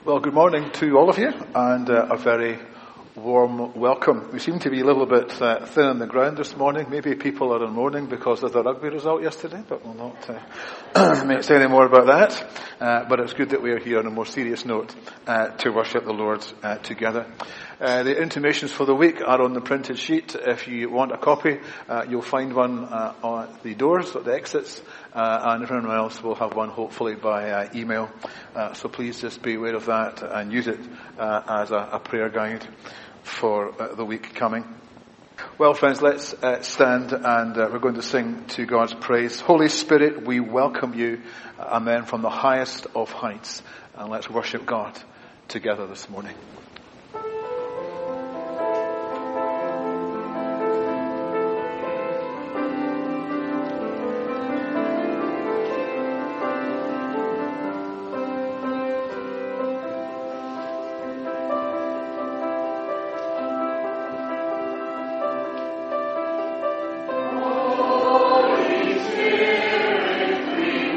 Well, good morning to all of you, and a very warm welcome. We seem to be a little bit thin on the ground this morning. Maybe people are in mourning because of the rugby result yesterday, but we'll not say any more about that. But it's good that we are here on a more serious note to worship the Lord together. The intimations for the week are on the printed sheet. If you want a copy, you'll find one on the doors, at the exits, and everyone else will have one hopefully by email. So please just be aware of that and use it as a prayer guide for the week coming. Well, friends, let's stand and we're going to sing to God's praise. Holy Spirit, we welcome you, amen, from the highest of heights. And let's worship God together this morning.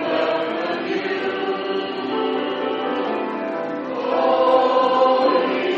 Holy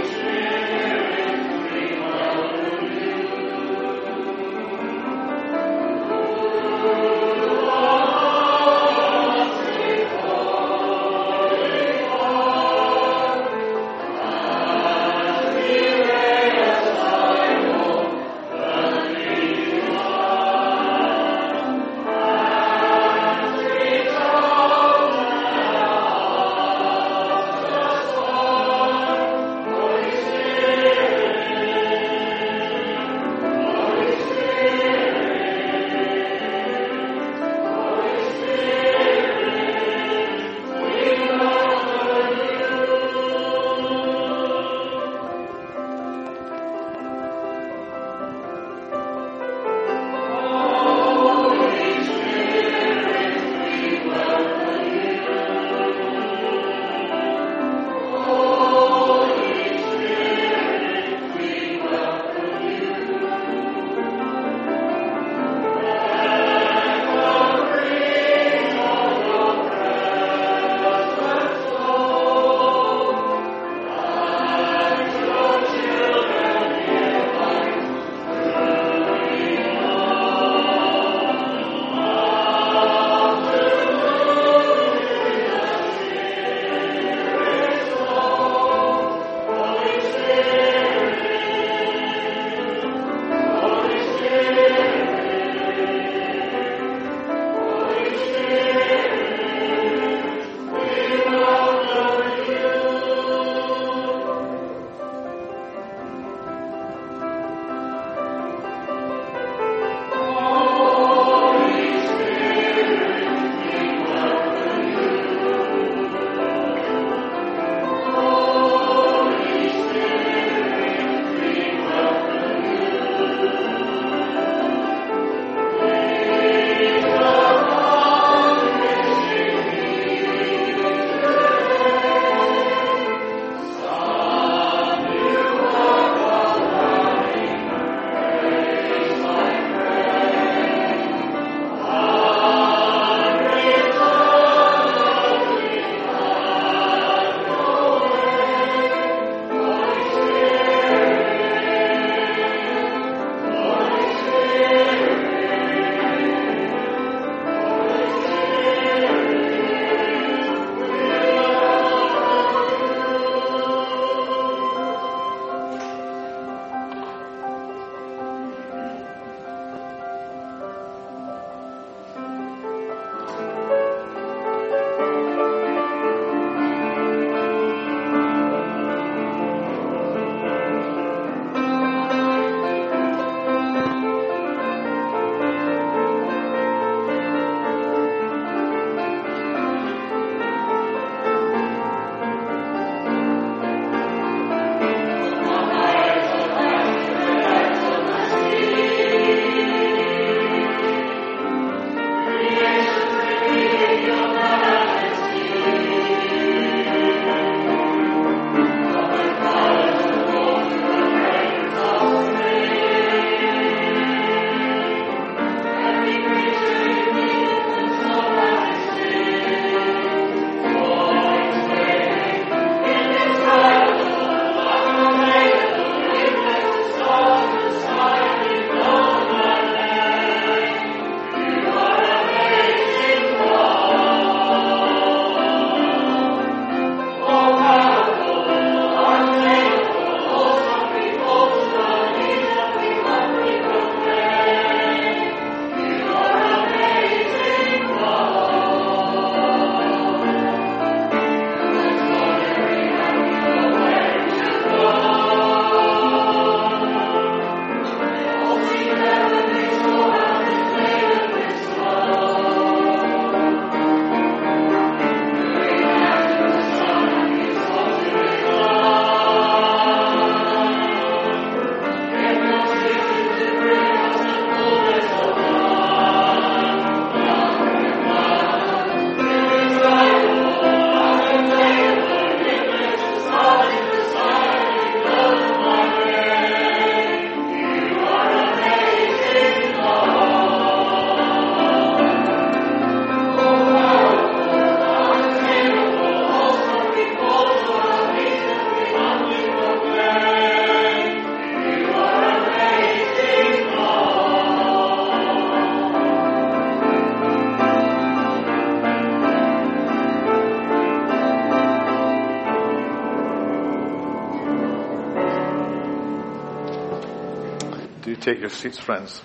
Do take your seats, friends.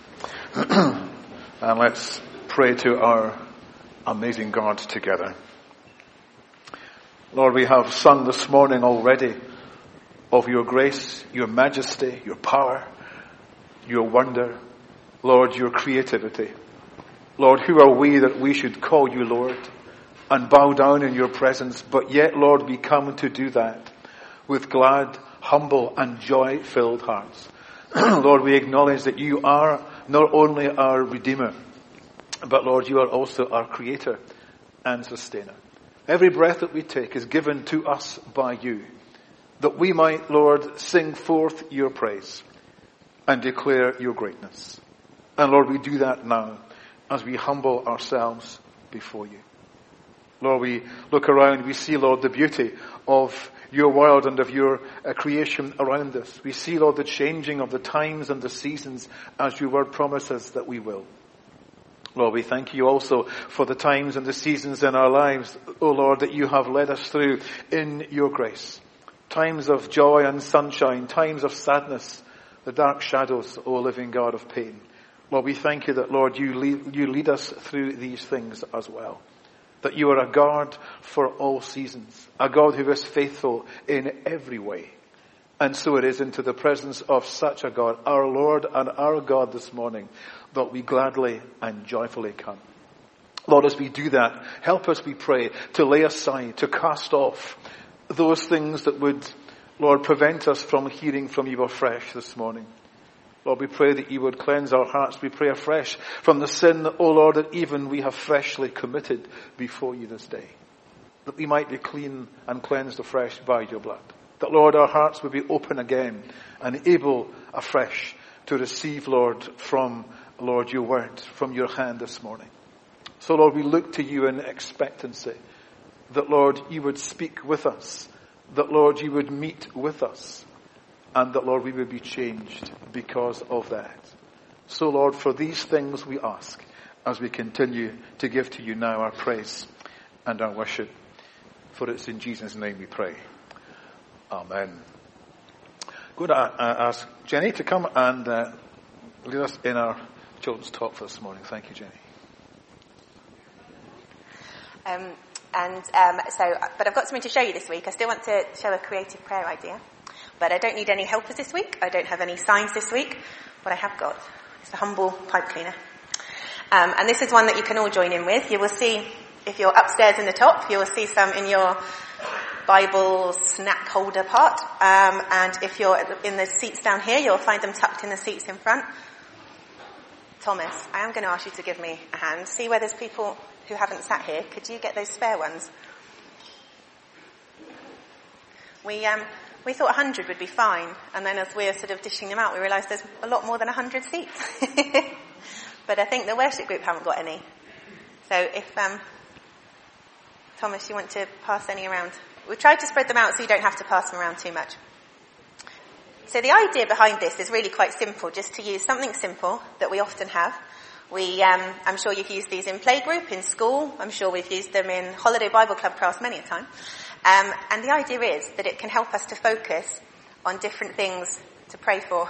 And let's pray to our amazing God together. Lord, we have sung this morning already of your grace, your majesty, your power, your wonder. Lord, your creativity. Lord, who are we that we should call you Lord and bow down in your presence? But yet, Lord, we come to do that with glad, humble and joy-filled hearts. Lord, we acknowledge that you are not only our Redeemer, but Lord, you are also our Creator and Sustainer. Every breath that we take is given to us by you, that we might, Lord, sing forth your praise and declare your greatness. And Lord, we do that now as we humble ourselves before you. Lord, we look around, we see, Lord, the beauty of your world and of your creation around us. We see, Lord, the changing of the times and the seasons as your word promises that we will. Lord, we thank you also for the times and the seasons in our lives, O Lord, that you have led us through in your grace. Times of joy and sunshine, times of sadness, the dark shadows, O living God of pain. Lord, we thank you that, Lord, you lead us through these things as well. That you are a God for all seasons, a God who is faithful in every way. And so it is into the presence of such a God, our Lord and our God this morning, that we gladly and joyfully come. Lord, as we do that, help us, we pray, to lay aside, to cast off those things that would, Lord, prevent us from hearing from you afresh this morning. Lord, we pray that you would cleanse our hearts. We pray afresh from the sin, O Lord, that even we have freshly committed before you this day. That we might be clean and cleansed afresh by your blood. That, Lord, our hearts would be open again and able afresh to receive, Lord, from, Lord, your word, from your hand this morning. So, Lord, we look to you in expectancy. That, Lord, you would speak with us. That, Lord, you would meet with us. And that, Lord, we would be changed because of that. So, Lord, for these things we ask as we continue to give to you now our praise and our worship. For it's in Jesus' name we pray. Amen. I'm going to ask Jenny to come and lead us in our children's talk for this morning. Thank you, Jenny. But I've got something to show you this week. I still want to show a creative prayer idea. But I don't need any helpers this week. I don't have any signs this week. What I have got is a humble pipe cleaner. And this is one that you can all join in with. You will see, if you're upstairs in the top, you will see some in your Bible snack holder part. And if you're in the seats down here, you'll find them tucked in the seats in front. Thomas, I am going to ask you to give me a hand. See where there's people who haven't sat here. Could you get those spare ones? We thought 100 would be fine, and then as we were sort of dishing them out, we realised there's a lot more than 100 seats. But I think the worship group haven't got any. So if, Thomas, you want to pass any around? We tried to spread them out so you don't have to pass them around too much. So the idea behind this is really quite simple, just to use something simple that we often have. I'm sure you've used these in playgroup, in school. I'm sure we've used them in holiday Bible club class many a time. And the idea is that it can help us to focus on different things to pray for.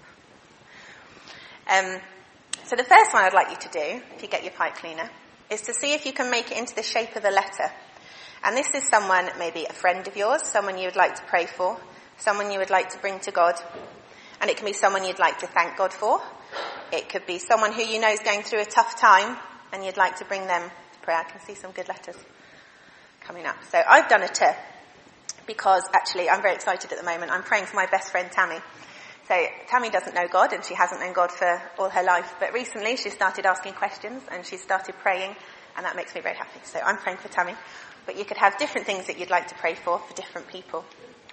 So the first one I'd like you to do, if you get your pipe cleaner, is to see if you can make it into the shape of a letter. And this is someone, maybe a friend of yours, someone you would like to pray for, someone you would like to bring to God. And it can be someone you'd like to thank God for. It could be someone who you know is going through a tough time and you'd like to bring them to prayer. I can see some good letters coming up. So I've done a T because actually I'm very excited at the moment. I'm praying for my best friend Tammy. So Tammy doesn't know God and she hasn't known God for all her life. But recently she started asking questions and she started praying and that makes me very happy. So I'm praying for Tammy. But you could have different things that you'd like to pray for different people.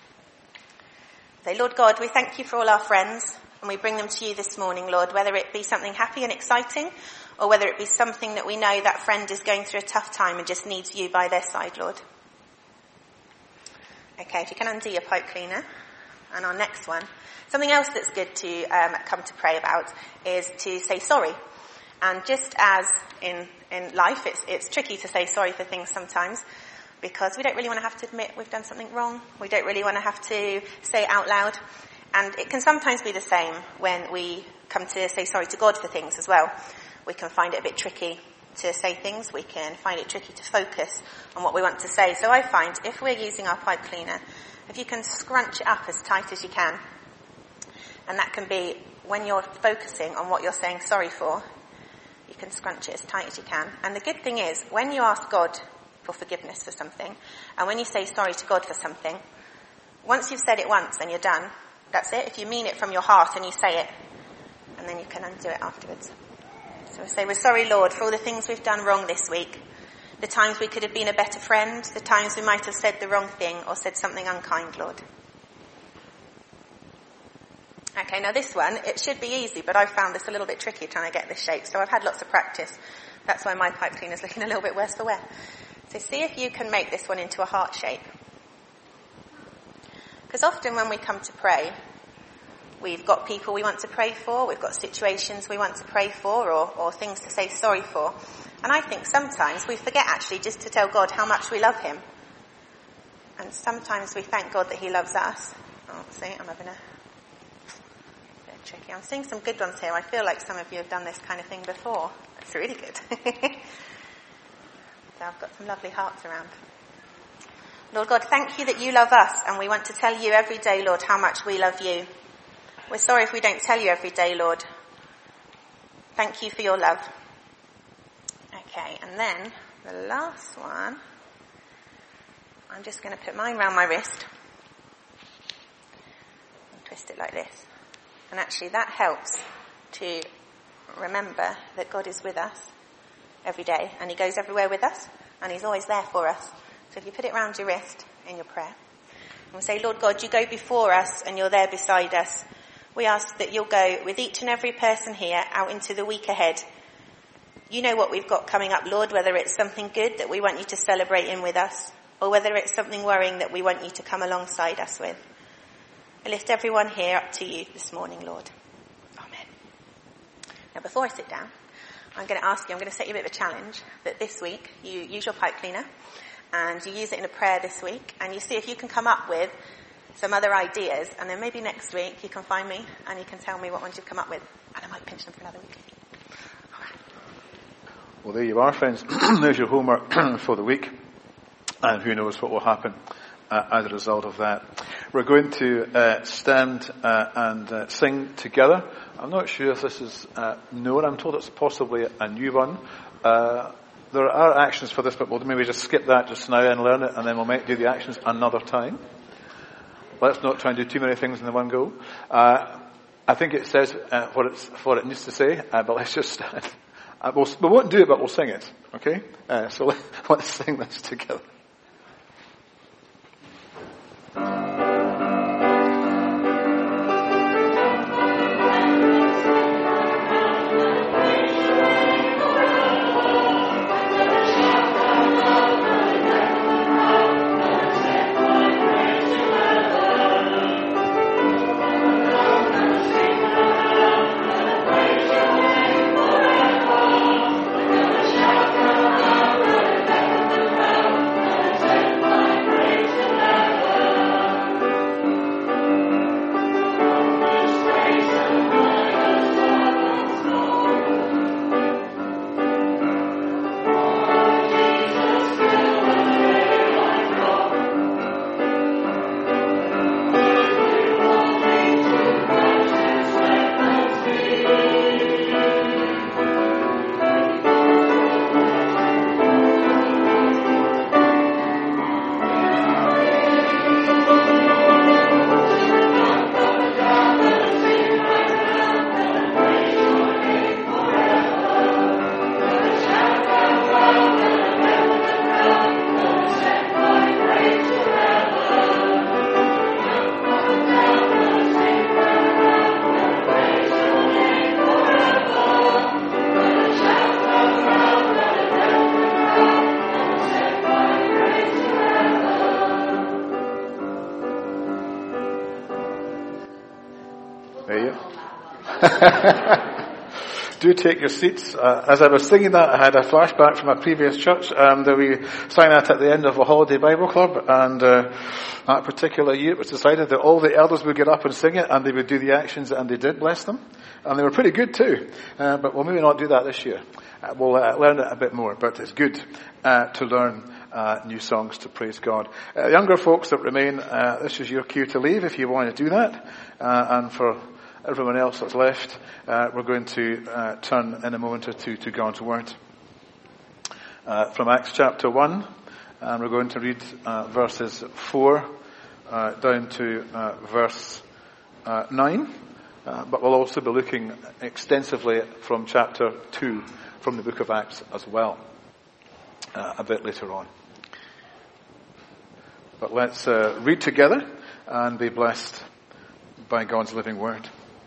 So Lord God, we thank you for all our friends and we bring them to you this morning, Lord, whether it be something happy and exciting or whether it be something that we know that friend is going through a tough time and just needs you by their side, Lord. Okay, if you can undo your pipe cleaner. And our next one. Something else that's good to come to pray about is to say sorry. And just as in life, it's tricky to say sorry for things sometimes because we don't really want to have to admit we've done something wrong. We don't really want to have to say it out loud. And it can sometimes be the same when we come to say sorry to God for things as well. We can find it a bit tricky to say things. We can find it tricky to focus on what we want to say. So I find if we're using our pipe cleaner, if you can scrunch it up as tight as you can, and that can be when you're focusing on what you're saying sorry for, you can scrunch it as tight as you can. And the good thing is, when you ask God for forgiveness for something, and when you say sorry to God for something, once you've said it once and you're done, that's it. If you mean it from your heart and you say it, and then you can undo it afterwards. So we say, we're sorry, Lord, for all the things we've done wrong this week. The times we could have been a better friend, the times we might have said the wrong thing or said something unkind, Lord. Okay, now this one, it should be easy, but I found this a little bit tricky trying to get this shape, so I've had lots of practice. That's why my pipe cleaner's looking a little bit worse for wear. So see if you can make this one into a heart shape. Because often when we come to pray, we've got people we want to pray for, we've got situations we want to pray for, or things to say sorry for. And I think sometimes we forget actually just to tell God how much we love him. And sometimes we thank God that he loves us. Oh, see, I'm having a bit tricky. I'm seeing some good ones here. I feel like some of you have done this kind of thing before. It's really good. So I've got some lovely hearts around. Lord God, thank you that you love us, and we want to tell you every day, Lord, how much we love you. We're sorry if we don't tell you every day, Lord. Thank you for your love. Okay, and then the last one, I'm just going to put mine around my wrist and twist it like this. And actually that helps to remember that God is with us every day, and he goes everywhere with us, and he's always there for us. So if you put it around your wrist in your prayer, and we say, Lord God, you go before us and you're there beside us. We ask that you'll go with each and every person here out into the week ahead. You know what we've got coming up, Lord, whether it's something good that we want you to celebrate in with us, or whether it's something worrying that we want you to come alongside us with. I lift everyone here up to you this morning, Lord. Amen. Now before I sit down, I'm going to set you a bit of a challenge, that this week you use your pipe cleaner and you use it in a prayer this week, and you see if you can come up with some other ideas, and then maybe next week you can find me and you can tell me what ones you've come up with, and I might pinch them for another week. All right. Well, there you are, friends. There's your homework for the week, and who knows what will happen as a result of that. We're going to stand and sing together. I'm not sure if this is known. I'm told it's possibly a new one. There are actions for this, but we'll maybe just skip that just now and learn it, and then we'll do the actions another time. Let's not try and do too many things in the one go. I think it says what it needs to say, but let's just stand. We won't do it, but we'll sing it. Okay? So let's sing this together. Do take your seats. As I was singing that, I had a flashback from a previous church that we sang at the end of a holiday Bible club, and that particular year it was decided that all the elders would get up and sing it, and they would do the actions, and they did, bless them. And they were pretty good too. But we'll maybe not do that this year. We'll learn it a bit more, but it's good to learn new songs to praise God. Younger folks that remain, this is your cue to leave if you want to do that. And for everyone else that's left, we're going to turn in a moment or two to God's Word. From Acts chapter 1, and we're going to read verses 4 down to verse 9. But we'll also be looking extensively from chapter 2 from the book of Acts as well, a bit later on. But let's read together and be blessed by God's living word.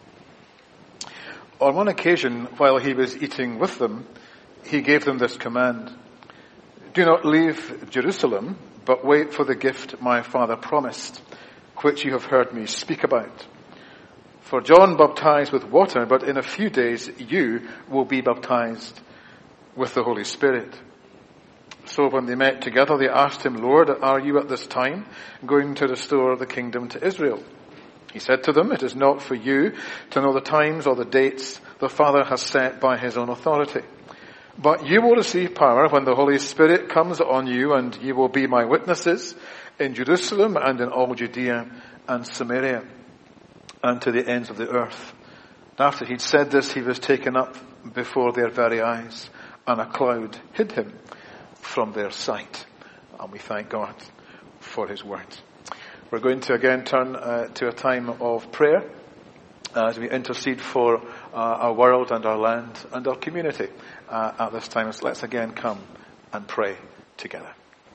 On one occasion, while he was eating with them, he gave them this command: "Do not leave Jerusalem, but wait for the gift my Father promised, which you have heard me speak about. For John baptized with water, but in a few days you will be baptized with the Holy Spirit." So when they met together, they asked him, "Lord, are you at this time going to restore the kingdom to Israel?" He said to them, "It is not for you to know the times or the dates the Father has set by his own authority. But you will receive power when the Holy Spirit comes on you, and you will be my witnesses in Jerusalem and in all Judea and Samaria and to the ends of the earth." After he'd said this, he was taken up before their very eyes, and a cloud hid him from their sight. And we thank God for his word. We're going to again turn to a time of prayer as we intercede for our world and our land and our community at this time. So let's again come and pray together.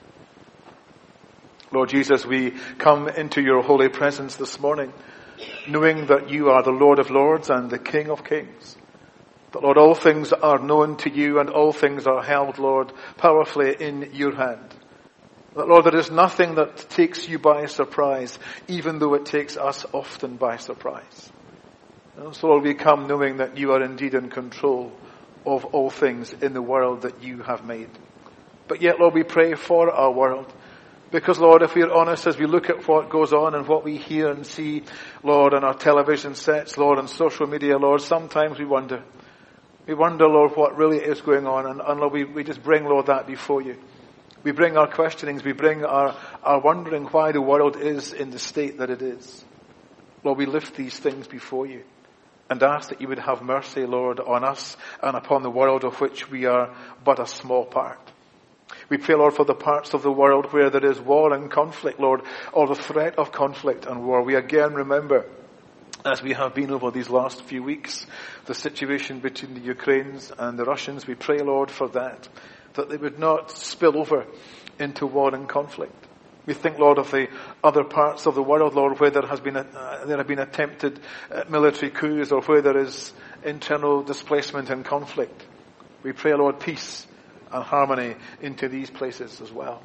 Lord Jesus, we come into your holy presence this morning, knowing that you are the Lord of Lords and the King of Kings. That, Lord, all things are known to you and all things are held, Lord, powerfully in your hand. That, Lord, there is nothing that takes you by surprise, even though it takes us often by surprise. And so, Lord, we come knowing that you are indeed in control of all things in the world that you have made. But yet, Lord, we pray for our world. Because, Lord, if we're honest, as we look at what goes on and what we hear and see, Lord, on our television sets, Lord, on social media, Lord, sometimes we wonder. We wonder, Lord, what really is going on. And Lord, we just bring, Lord, that before you. We bring our questionings. We bring our wondering why the world is in the state that it is. Lord, we lift these things before you and ask that you would have mercy, Lord, on us and upon the world of which we are but a small part. We pray, Lord, for the parts of the world where there is war and conflict, Lord, or the threat of conflict and war. We again remember, as we have been over these last few weeks, the situation between the Ukrainians and the Russians. We pray, Lord, for that they would not spill over into war and conflict. We think, Lord, of the other parts of the world, Lord, where there have been attempted military coups or where there is internal displacement and conflict. We pray, Lord, peace and harmony into these places as well.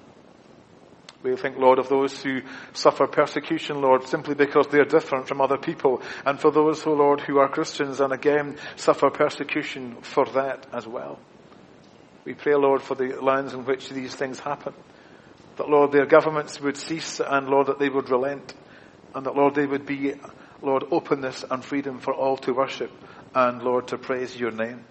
We think, Lord, of those who suffer persecution, Lord, simply because they're different from other people. And for those, oh Lord, who are Christians and again suffer persecution for that as well. We pray, Lord, for the lands in which these things happen. That, Lord, their governments would cease and, Lord, that they would relent. And that, Lord, they would be, Lord, openness and freedom for all to worship and, Lord, to praise your name.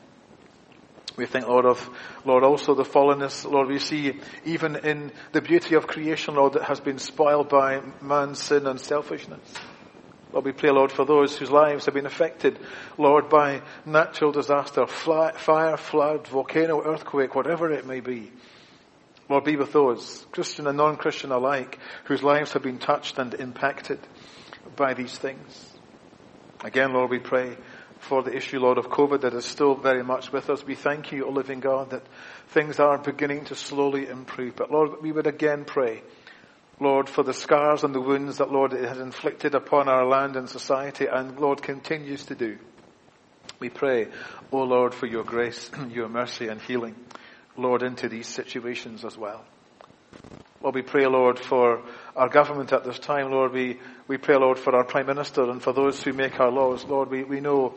We think, Lord, of, Lord, also the fallenness, Lord, we see even in the beauty of creation, Lord, that has been spoiled by man's sin and selfishness. Lord, we pray, Lord, for those whose lives have been affected, Lord, by natural disaster, fire, flood, volcano, earthquake, whatever it may be. Lord, be with those, Christian and non-Christian alike, whose lives have been touched and impacted by these things. Again, Lord, we pray for the issue, Lord, of COVID that is still very much with us. We thank you, O living God, that things are beginning to slowly improve. But Lord, we would again pray, Lord, for the scars and the wounds that, Lord, it has inflicted upon our land and society and, Lord, continues to do. We pray, O Lord, for your grace, your mercy and healing, Lord, into these situations as well. Lord, we pray, Lord, for our government at this time. Lord, we pray, Lord, for our Prime Minister and for those who make our laws. Lord, we know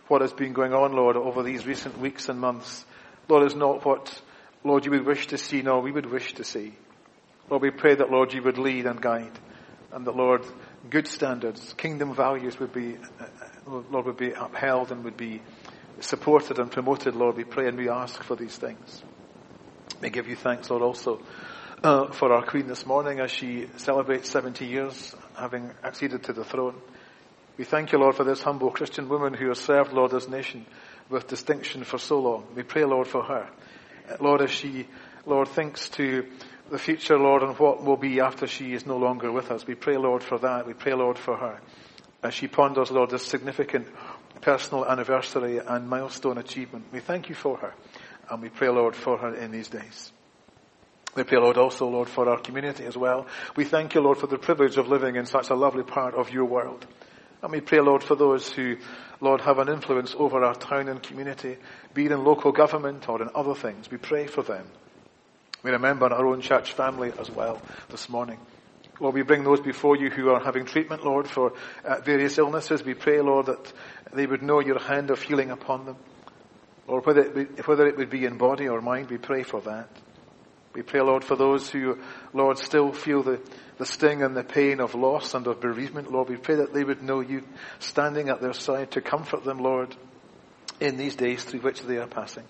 what has been going on, Lord, over these recent weeks and months, Lord, is not what, Lord, you would wish to see, nor we would wish to see. Lord, we pray that, Lord, you would lead and guide, and that, Lord, good standards, kingdom values would be, Lord, would be upheld and would be supported and promoted, Lord. We pray and we ask for these things. We give you thanks, Lord, also for our Queen this morning as she celebrates 70 years having acceded to the throne. We thank you, Lord, for this humble Christian woman who has served, Lord, this nation with distinction for so long. We pray, Lord, for her. Lord, as she, Lord, thinks to the future, Lord, and what will be after she is no longer with us. We pray, Lord, for that. We pray, Lord, for her. As she ponders, Lord, this significant personal anniversary and milestone achievement. We thank you for her. And we pray, Lord, for her in these days. We pray, Lord, also, Lord, for our community as well. We thank you, Lord, for the privilege of living in such a lovely part of your world. And we pray, Lord, for those who, Lord, have an influence over our town and community, be it in local government or in other things. We pray for them. We remember our own church family as well this morning. Lord, we bring those before you who are having treatment, Lord, for various illnesses. We pray, Lord, that they would know your hand of healing upon them. Lord, whether it would be in body or mind, we pray for that. We pray, Lord, for those who, Lord, still feel the sting and the pain of loss and of bereavement. Lord, we pray that they would know you standing at their side to comfort them, Lord, in these days through which they are passing.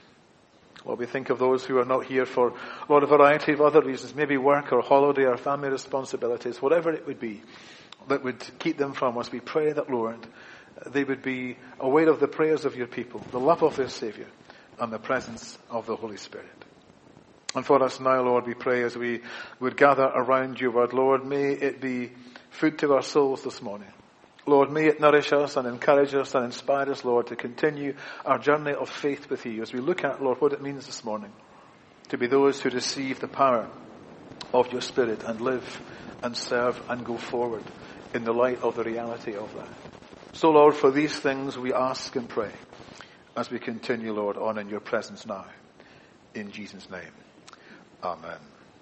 Lord, we think of those who are not here for, Lord, a variety of other reasons, maybe work or holiday or family responsibilities, whatever it would be that would keep them from us. We pray that, Lord, they would be aware of the prayers of your people, the love of their Savior, and the presence of the Holy Spirit. And for us now, Lord, we pray as we would gather around your word, Lord, may it be food to our souls this morning. Lord, may it nourish us and encourage us and inspire us, Lord, to continue our journey of faith with you as we look at, Lord, what it means this morning to be those who receive the power of your Spirit and live and serve and go forward in the light of the reality of that. So, Lord, for these things we ask and pray as we continue, Lord, on in your presence now. In Jesus' name. Amen.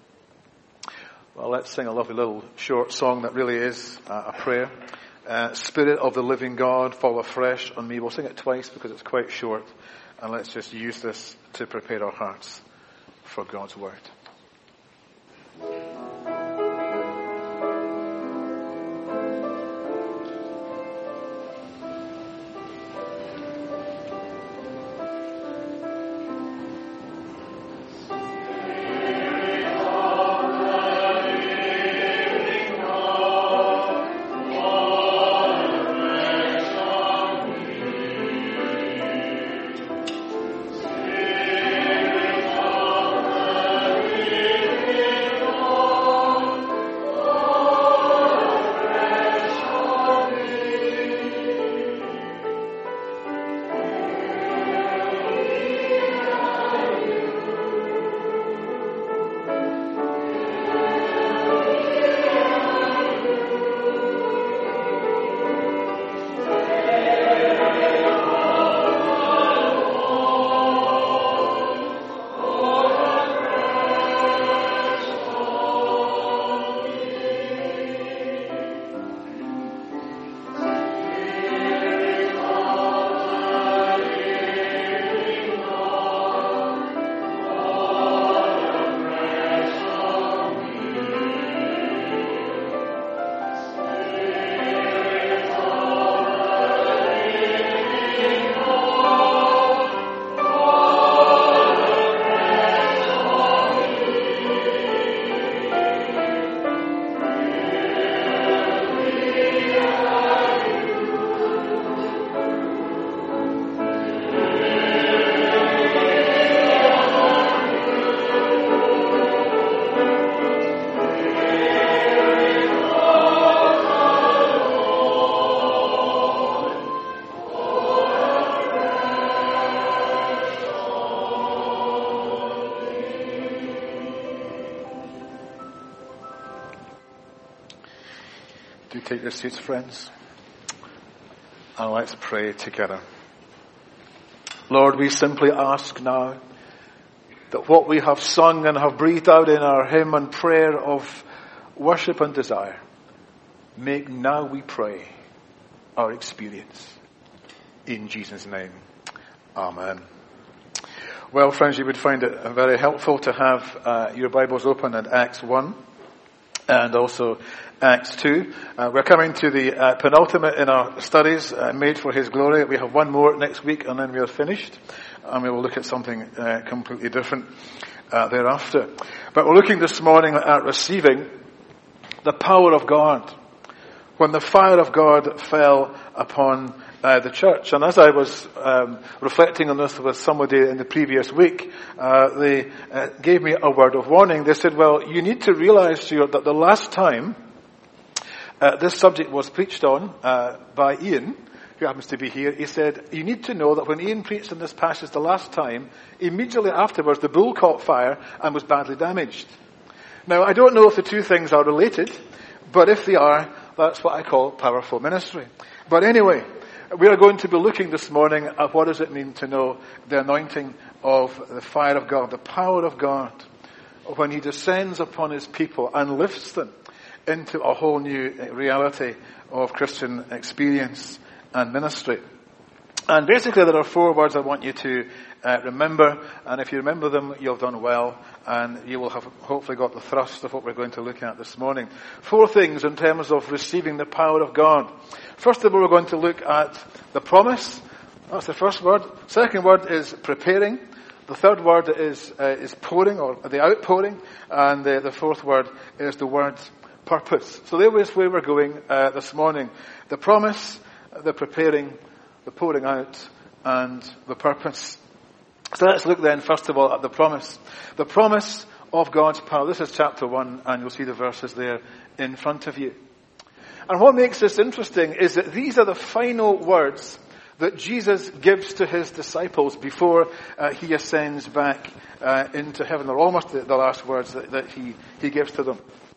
Well, let's sing a lovely little short song that really is a prayer. Spirit of the living God, fall afresh on me. We'll sing it twice because it's quite short. And let's just use this to prepare our hearts for God's word. Do take your seats, friends, and let's pray together. Lord, we simply ask now that what we have sung and have breathed out in our hymn and prayer of worship and desire, make now, we pray, our experience. in Jesus' name. Amen. Well, friends, you would find it very helpful to have your Bibles open at Acts 1 and also Acts 2. We're coming to the penultimate in our studies, Made for His Glory. We have one more next week and then we are finished. And we will look at something completely different thereafter. But we're looking this morning at receiving the power of God, when the fire of God fell upon the church. And as I was reflecting on this with somebody in the previous week, they gave me a word of warning. They said, well, you need to realize, Stuart, that the last time this subject was preached on by Ian, who happens to be here, he said, you need to know that when Ian preached on this passage the last time, immediately afterwards the bull caught fire and was badly damaged. Now, I don't know if the two things are related, but if they are, that's what I call powerful ministry. But anyway, we are going to be looking this morning at what does it mean to know the anointing of the fire of God, the power of God, when He descends upon His people and lifts them into a whole new reality of Christian experience and ministry. And basically there are 4 words I want you to remember, and if you remember them, you've done well, and you will have hopefully got the thrust of what we're going to look at this morning. 4 things in terms of receiving the power of God. First of all, we're going to look at the promise. That's the first word. Second word is preparing. The third word is pouring, or the outpouring. And the fourth word is the word purpose. So there is where we're going this morning. The promise, the preparing, the pouring out, and the purpose. So let's look then, first of all, at the promise. The promise of God's power. This is chapter 1, and you'll see the verses there in front of you. And what makes this interesting is that these are the final words that Jesus gives to His disciples before He ascends back into heaven. They're almost the last words that He gives to them.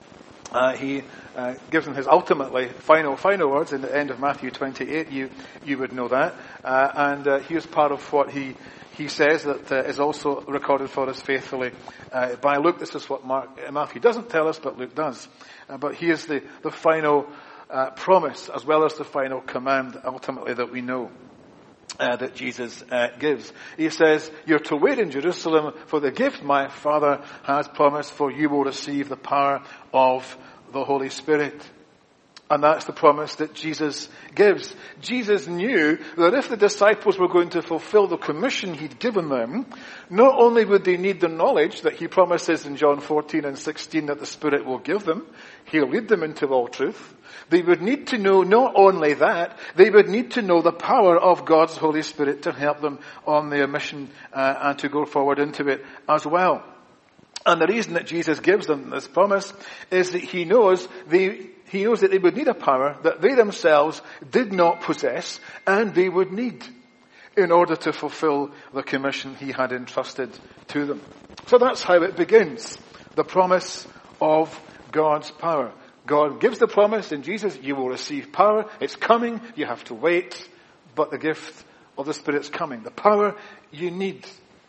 He gives them His ultimately final words in the end of Matthew 28. You would know that. And here's part of what He says that is also recorded for us faithfully by Luke. This is what Matthew doesn't tell us, but Luke does. But here's the final promise, as well as the final command, ultimately, that we know that Jesus gives. He says, you're to wait in Jerusalem for the gift my Father has promised, for you will receive the power of the Holy Spirit. And that's the promise that Jesus gives. Jesus knew that if the disciples were going to fulfill the commission He'd given them, not only would they need the knowledge that He promises in John 14 and 16 that the Spirit will give them, He'll lead them into all truth. They would need to know not only that, they would need to know the power of God's Holy Spirit to help them on their mission and to go forward into it as well. And the reason that Jesus gives them this promise is that He knows that they would need a power that they themselves did not possess and they would need in order to fulfill the commission He had entrusted to them. So that's how it begins. The promise of God's power. God gives the promise in Jesus, you will receive power. It's coming. You have to wait. But the gift of the Spirit's coming. The power you need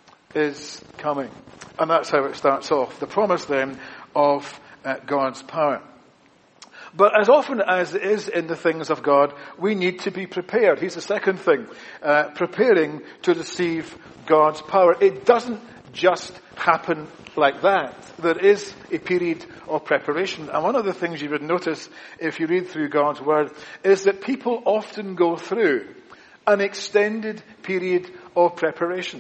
is coming. And that's how it starts off. The promise then of God's power. But as often as it is in the things of God, we need to be prepared. Here's the second thing. Preparing to receive God's power. It doesn't just happen like that. There is a period of preparation. And one of the things you would notice if you read through God's Word is that people often go through an extended period of preparation.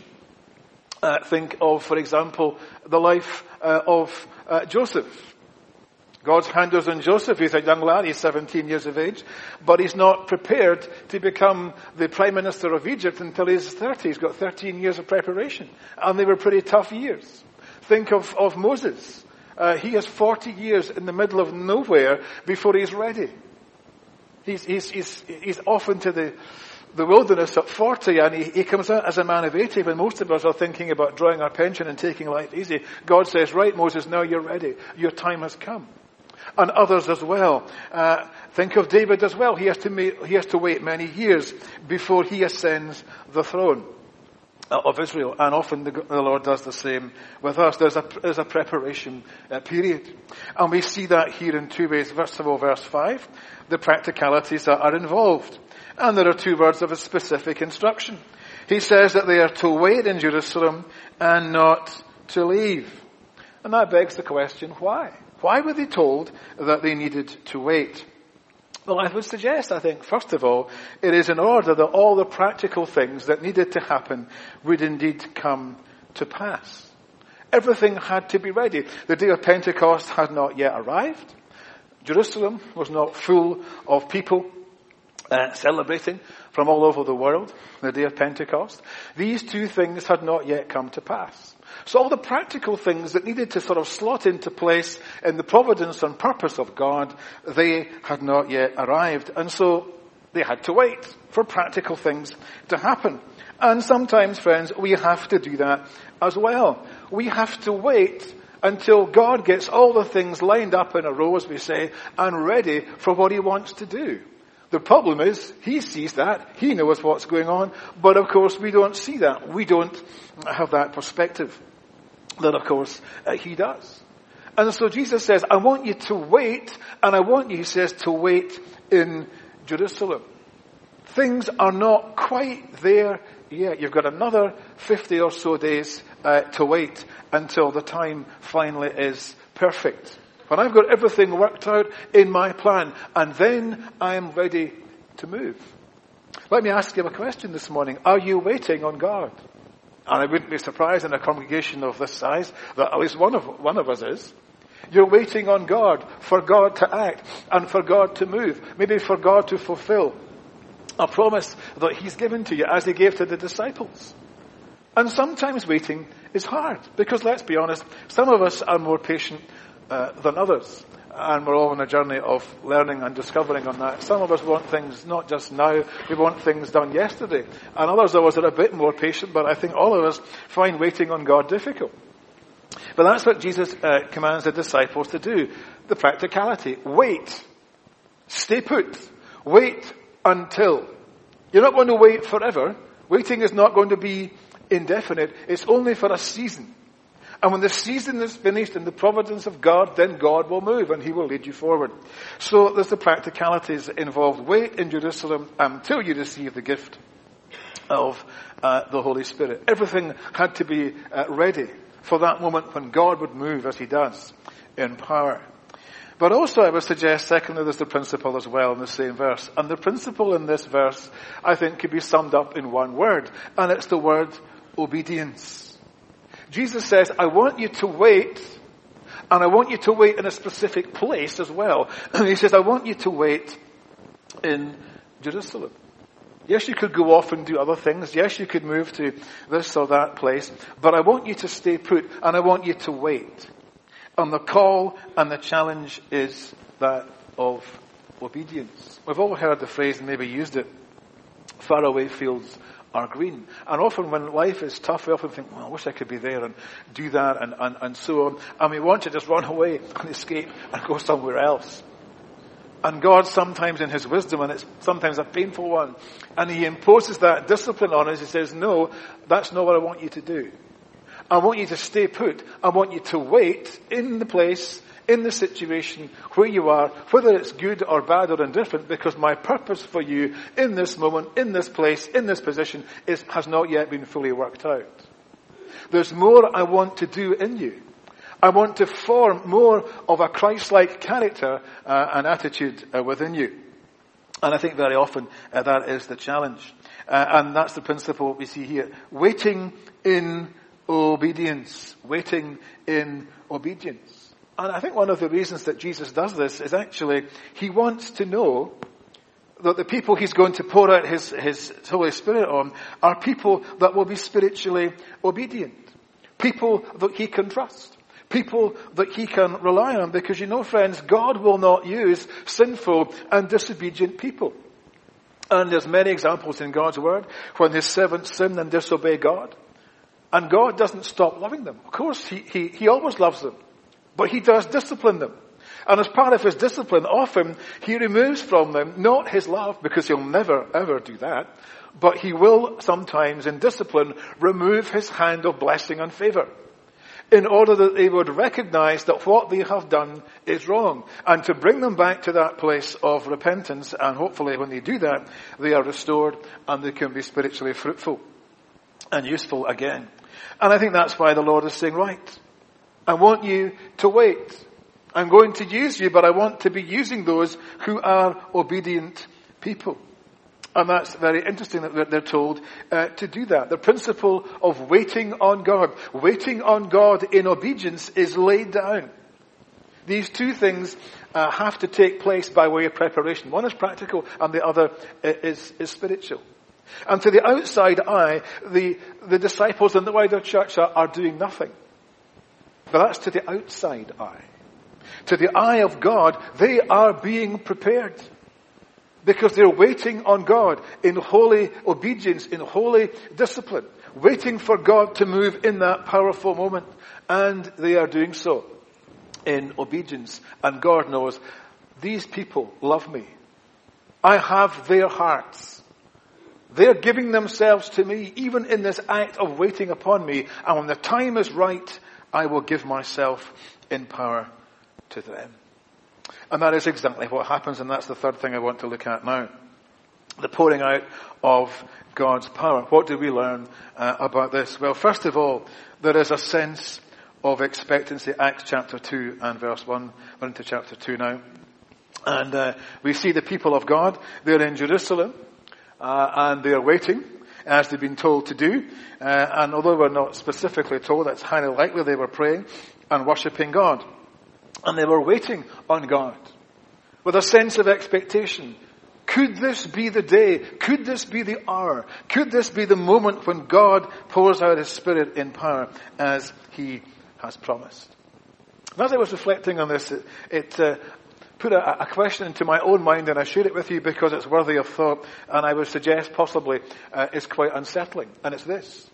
Think of, for example, the life of Joseph. God's hand was on Joseph. He's a young lad. He's 17 years of age. But he's not prepared to become the Prime Minister of Egypt until he's 30. He's got 13 years of preparation. And they were pretty tough years. Think of Moses. He has 40 years in the middle of nowhere before he's ready. He's off into the wilderness at 40, and he comes out as a man of 80 when most of us are thinking about drawing our pension and taking life easy. God says, right, Moses, now you're ready. Your time has come. And others as well. Think of David as well. He has to wait many years before he ascends the throne. of Israel. And often the Lord does the same with us. There's a preparation period. And we see that here in two ways. First of all, verse 5, the practicalities that are involved. And there are two words of a specific instruction. He says that they are to wait in Jerusalem and not to leave. And that begs the question, why? Why were they told that they needed to wait? Well, I would suggest, I think, first of all, it is in order that all the practical things that needed to happen would indeed come to pass. Everything had to be ready. The day of Pentecost had not yet arrived. Jerusalem was not full of people celebrating from all over the world, the day of Pentecost. These two things had not yet come to pass. So all the practical things that needed to sort of slot into place in the providence and purpose of God, they had not yet arrived. And so they had to wait for practical things to happen. And sometimes, friends, we have to do that as well. We have to wait until God gets all the things lined up in a row, as we say, and ready for what he wants to do. The problem is, he sees that, he knows what's going on, but of course we don't see that. We don't have that perspective that of course he does. And so Jesus says, I want you to wait, and I want you, he says, to wait in Jerusalem. Things are not quite there yet. You've got another 50 or so days to wait until the time finally is perfect. When I've got everything worked out in my plan, and then I am ready to move. Let me ask you a question this morning. Are you waiting on God? And I wouldn't be surprised in a congregation of this size that at least one of us is. You're waiting on God, for God to act, and for God to move. Maybe for God to fulfill a promise that he's given to you, as he gave to the disciples. And sometimes waiting is hard, because let's be honest, some of us are more patient than others. And we're all on a journey of learning and discovering on that. Some of us want things not just now, we want things done yesterday. And others of us are a bit more patient, but I think all of us find waiting on God difficult. But that's what Jesus commands the disciples to do. The practicality. Wait. Stay put. Wait until. You're not going to wait forever. Waiting is not going to be indefinite. It's only for a season. And when the season is finished in the providence of God, then God will move and he will lead you forward. So there's the practicalities involved. Wait in Jerusalem until you receive the gift of the Holy Spirit. Everything had to be ready for that moment when God would move as he does in power. But also I would suggest, secondly, there's the principle as well in the same verse. And the principle in this verse, I think, could be summed up in one word. And it's the word obedience. Jesus says, I want you to wait, and I want you to wait in a specific place as well. And he says, I want you to wait in Jerusalem. Yes, you could go off and do other things. Yes, you could move to this or that place. But I want you to stay put, and I want you to wait. And the call and the challenge is that of obedience. We've all heard the phrase and maybe used it, faraway fields are green. And often when life is tough, we often think, well, I wish I could be there and do that and so on. And we want to just run away and escape and go somewhere else. And God sometimes in his wisdom, and it's sometimes a painful one, and he imposes that discipline on us. He says, no, that's not what I want you to do. I want you to stay put. I want you to wait in the place, in the situation where you are, whether it's good or bad or indifferent, because my purpose for you in this moment, in this place, in this position has not yet been fully worked out. There's more I want to do in you. I want to form more of a Christ-like character and attitude within you. And I think very often that is the challenge. And that's the principle we see here. Waiting in obedience. Waiting in obedience. And I think one of the reasons that Jesus does this is actually he wants to know that the people he's going to pour out his Holy Spirit on are people that will be spiritually obedient. People that he can trust. People that he can rely on. Because you know, friends, God will not use sinful and disobedient people. And there's many examples in God's word when his servants sin and disobey God. And God doesn't stop loving them. Of course, he always loves them. But he does discipline them. And as part of his discipline, often he removes from them not his love, because he'll never ever do that, but he will sometimes in discipline remove his hand of blessing and favor, in order that they would recognize that what they have done is wrong, and to bring them back to that place of repentance. And hopefully when they do that, they are restored and they can be spiritually fruitful and useful again. And I think that's why the Lord is saying, right, I want you to wait. I'm going to use you, but I want to be using those who are obedient people. And that's very interesting that they're told to do that. The principle of waiting on God in obedience is laid down. These two things have to take place by way of preparation. One is practical and the other is spiritual. And to the outside eye, the disciples in the wider church are doing nothing. But that's to the outside eye. To the eye of God, they are being prepared. Because they're waiting on God in holy obedience, in holy discipline. Waiting for God to move in that powerful moment. And they are doing so in obedience. And God knows, these people love me. I have their hearts. They're giving themselves to me, even in this act of waiting upon me. And when the time is right, I will give myself in power to them. And that is exactly what happens, and that's the third thing I want to look at now. The pouring out of God's power. What do we learn about this? Well, first of all, there is a sense of expectancy. Acts chapter 2 and verse 1. We're into chapter 2 now. And we see the people of God. They're in Jerusalem, and they're waiting, as they've been told to do. And although we're not specifically told, it's highly likely they were praying and worshipping God. And they were waiting on God with a sense of expectation. Could this be the day? Could this be the hour? Could this be the moment when God pours out His Spirit in power as He has promised? And as I was reflecting on this, it put a question into my own mind, and I share it with you because it's worthy of thought, and I would suggest possibly it's quite unsettling. And it's this.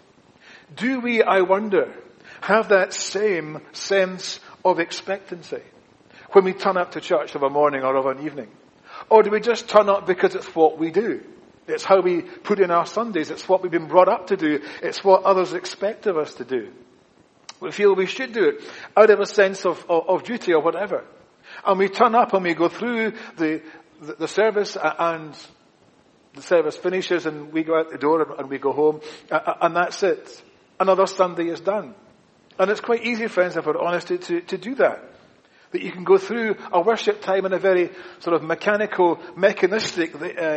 Do we, I wonder, have that same sense of expectancy when we turn up to church of a morning or of an evening? Or do we just turn up because it's what we do? It's how we put in our Sundays. It's what we've been brought up to do. It's what others expect of us to do. We feel we should do it out of a sense of duty or whatever. And we turn up and we go through the service, and the service finishes and we go out the door and we go home, and that's it. Another Sunday is done. And it's quite easy, friends, if we're honest, to do that. That you can go through a worship time in a very sort of mechanical, mechanistic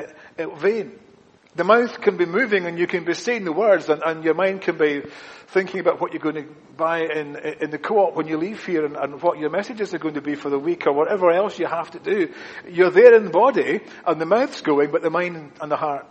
vein. The mouth can be moving and you can be saying the words, and your mind can be thinking about what you're going to buy in the co-op when you leave here, and what your messages are going to be for the week, or whatever else you have to do. You're there in the body and the mouth's going, but the mind and the heart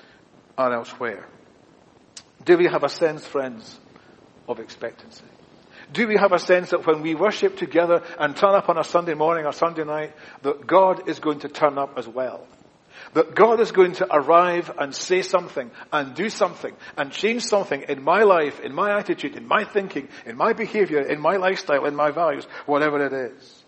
are elsewhere. Do we have a sense, friends, of expectancy? Do we have a sense that when we worship together and turn up on a Sunday morning or Sunday night, that God is going to turn up as well? That God is going to arrive and say something and do something and change something in my life, in my attitude, in my thinking, in my behavior, in my lifestyle, in my values, whatever it is?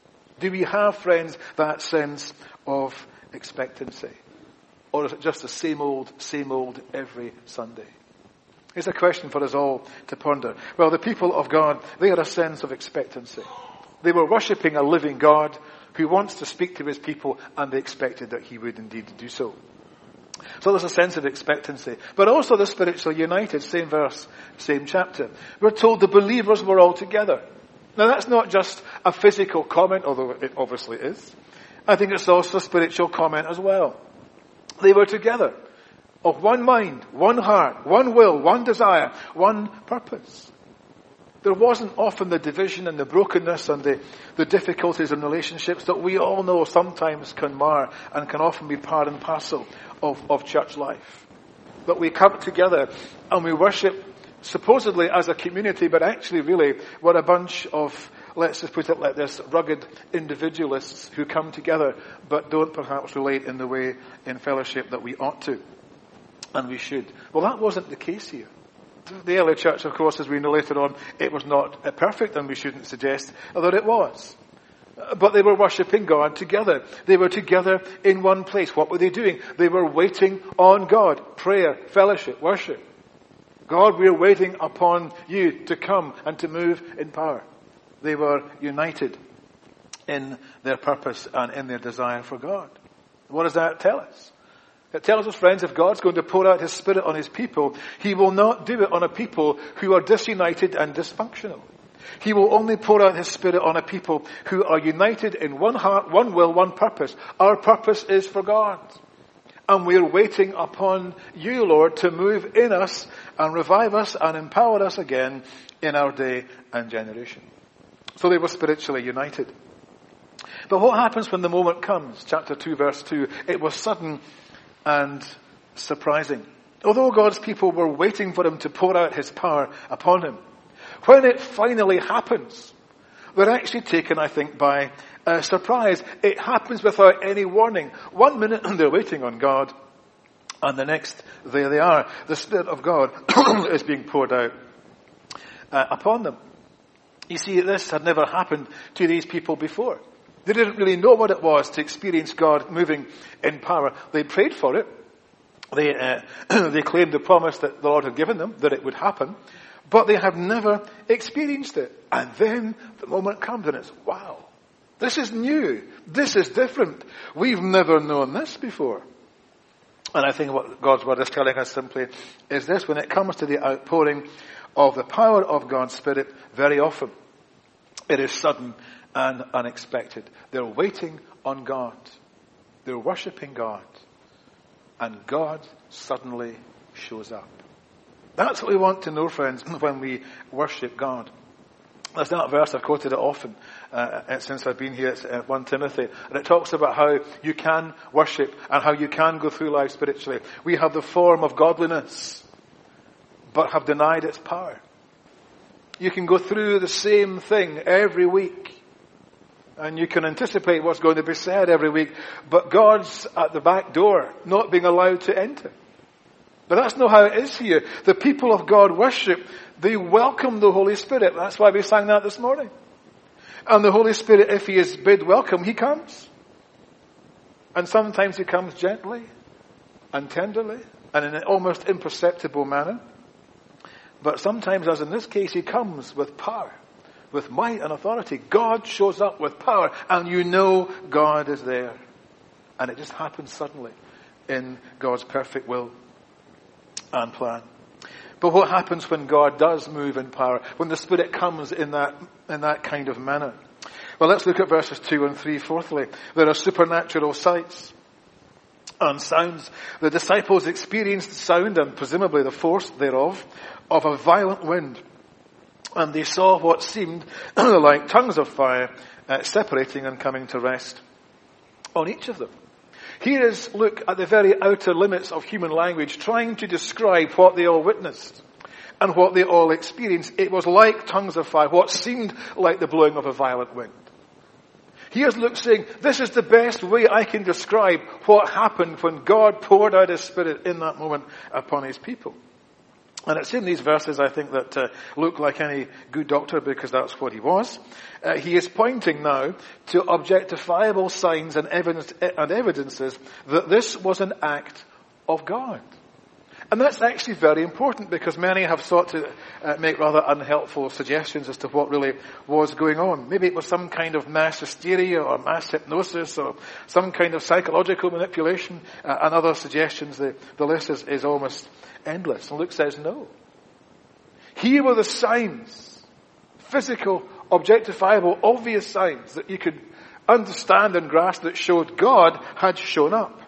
Do we have, friends, that sense of expectancy? Or is it just the same old every Sunday? It's a question for us all to ponder. Well, the people of God, they had a sense of expectancy. They were worshipping a living God who wants to speak to His people, and they expected that He would indeed do so. So there's a sense of expectancy. But also the spiritual united, same verse, same chapter. We're told the believers were all together. Now that's not just a physical comment, although it obviously is. I think it's also a spiritual comment as well. They were together. Of one mind, one heart, one will, one desire, one purpose. There wasn't often the division and the brokenness and the difficulties in relationships that we all know sometimes can mar and can often be part and parcel of church life. That we come together and we worship supposedly as a community, but actually really we're a bunch of, let's just put it like this, rugged individualists who come together but don't perhaps relate in the way in fellowship that we ought to. And we should. Well, that wasn't the case here. The early church, of course, as we know later on, it was not perfect, and we shouldn't suggest that it was. But they were worshipping God together. They were together in one place. What were they doing? They were waiting on God. Prayer, fellowship, worship. God, we are waiting upon you to come and to move in power. They were united in their purpose and in their desire for God. What does that tell us? It tells us, friends, if God's going to pour out his Spirit on his people, he will not do it on a people who are disunited and dysfunctional. He will only pour out his Spirit on a people who are united in one heart, one will, one purpose. Our purpose is for God. And we are waiting upon you, Lord, to move in us and revive us and empower us again in our day and generation. So they were spiritually united. But what happens when the moment comes? Chapter 2, verse 2. It was sudden and surprising. Although God's people were waiting for him to pour out his power upon him, when it finally happens, they're actually taken, I think, by surprise. It happens without any warning. 1 minute they're waiting on God, and the next, there they are. The Spirit of God is being poured out upon them. You see, this had never happened to these people before. They didn't really know what it was to experience God moving in power. They prayed for it. They claimed the promise that the Lord had given them, that it would happen. But they have never experienced it. And then the moment comes and it's, wow, this is new. This is different. We've never known this before. And I think what God's word is telling us simply is this: when it comes to the outpouring of the power of God's Spirit, very often it is sudden and unexpected. They're waiting on God. They're worshipping God. And God suddenly shows up. That's what we want to know, friends, when we worship God. There's that verse, I've quoted it often since I've been here, it's 1 Timothy. And it talks about how you can worship and how you can go through life spiritually. We have the form of godliness, but have denied its power. You can go through the same thing every week. And you can anticipate what's going to be said every week. But God's at the back door, not being allowed to enter. But that's not how it is here. The people of God worship. They welcome the Holy Spirit. That's why we sang that this morning. And the Holy Spirit, if he is bid welcome, he comes. And sometimes he comes gently and tenderly and in an almost imperceptible manner. But sometimes, as in this case, he comes with power, with might and authority. God shows up with power, and you know God is there. And it just happens suddenly in God's perfect will and plan. But what happens when God does move in power, when the Spirit comes in that kind of manner? Well, let's look at verses 2 and 3. Fourthly, there are supernatural sights and sounds. The disciples experienced the sound, and presumably the force thereof, of a violent wind. And they saw what seemed like tongues of fire separating and coming to rest on each of them. Here is Luke at the very outer limits of human language, trying to describe what they all witnessed and what they all experienced. It was like tongues of fire, what seemed like the blowing of a violent wind. Here's Luke saying, this is the best way I can describe what happened when God poured out his Spirit in that moment upon his people. And it's in these verses, I think, that Luke, like any good doctor, because that's what he was, he is pointing now to objectifiable signs and evidences that this was an act of God. And that's actually very important, because many have sought to make rather unhelpful suggestions as to what really was going on. Maybe it was some kind of mass hysteria or mass hypnosis or some kind of psychological manipulation and other suggestions. The list is almost endless. And Luke says no. Here were the signs, physical, objectifiable, obvious signs that you could understand and grasp that showed God had shown up.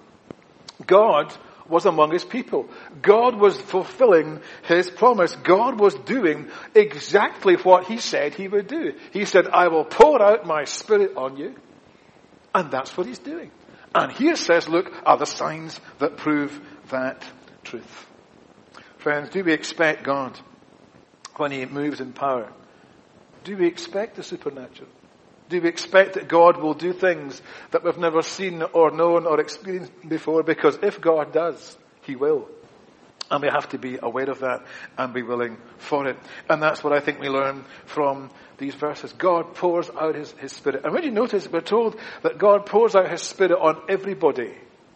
God was among his people. God was fulfilling his promise. God was doing exactly what he said he would do. He said, I will pour out my Spirit on you. And that's what he's doing. And here, says Luke, are the signs that prove that truth. Friends, do we expect God when he moves in power? Do we expect the supernatural? Do we expect that God will do things that we've never seen or known or experienced before? Because if God does, he will. And we have to be aware of that and be willing for it. And that's what I think we learn from these verses. God pours out his Spirit. And when you notice, we're told that God pours out his Spirit on everybody.